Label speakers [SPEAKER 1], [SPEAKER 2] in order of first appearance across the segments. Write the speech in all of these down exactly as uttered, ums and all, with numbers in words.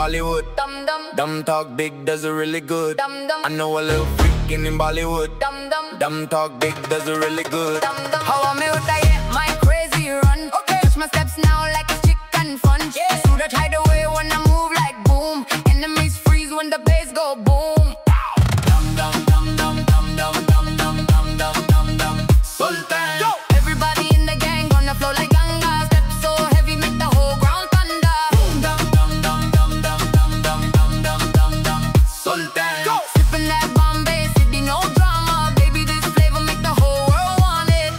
[SPEAKER 1] Bollywood.
[SPEAKER 2] Dum dum,
[SPEAKER 1] Dumb talk big, does it really good.
[SPEAKER 2] dum dum,
[SPEAKER 1] I know a little freaking in Bollywood.
[SPEAKER 2] dum dum,
[SPEAKER 1] Dumb talk big, does it really good.
[SPEAKER 2] dum dum. How am I with I get my crazy run? Okay, touch my steps now like a chicken fun. Yeah, I shoot a hide away when I move like boom. Enemies freeze when the bass go boom. Dum dum dum dum dum dum dum dum dum dum dum dum.
[SPEAKER 1] Sultan.
[SPEAKER 2] Go. Everybody in the gang gonna flow like Ganga. Step so heavy, make the whole ground thunder.
[SPEAKER 1] Dum dum dum dum dum dum dum dum dum dum dum. Sultan.
[SPEAKER 2] Go. Sipping that Bombay City, no drama. Baby, this flavor make the whole world want it.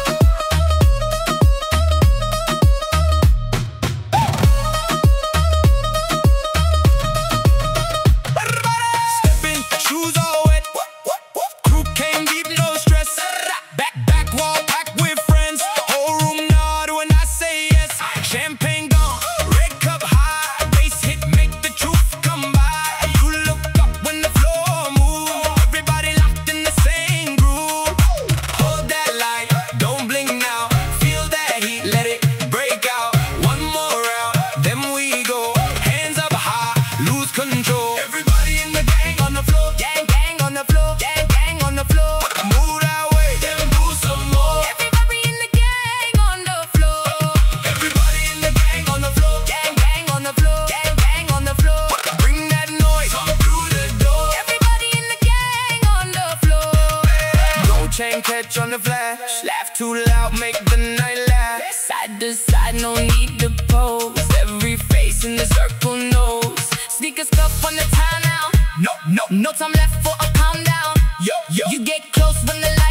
[SPEAKER 1] Stepping, shoes all wet. Crew came deep, no stress. Back, back wall packed with friends. Whole room nod when I say yes. Champagne gone, red cup high. Bass hit, make the truth come by. You look up when the floor moves. Everybody locked in the same groove. Hold that light, don't blink now. Feel that heat, let it break out. One more round, then we go. Hands up high, lose control. Everybody in the gang on the floor.
[SPEAKER 2] Gang, gang on the floor. Gang, gang on the floor.
[SPEAKER 1] Move that way, then move some more.
[SPEAKER 2] Everybody in the gang on the floor.
[SPEAKER 1] Everybody in the gang on the floor.
[SPEAKER 2] Gang, gang on the floor. Gang, gang on the floor.
[SPEAKER 1] Bring that noise, come through the door.
[SPEAKER 2] Everybody in the gang on the floor.
[SPEAKER 1] Gold chain catch on the flash. Laugh too loud, make the night last.
[SPEAKER 2] Side to side, no need to pose. Every face in the circle knows. Sneakers cuff on the time now.
[SPEAKER 1] No, no,
[SPEAKER 2] No time left for a calm down.
[SPEAKER 1] yo, yo.
[SPEAKER 2] You get close when the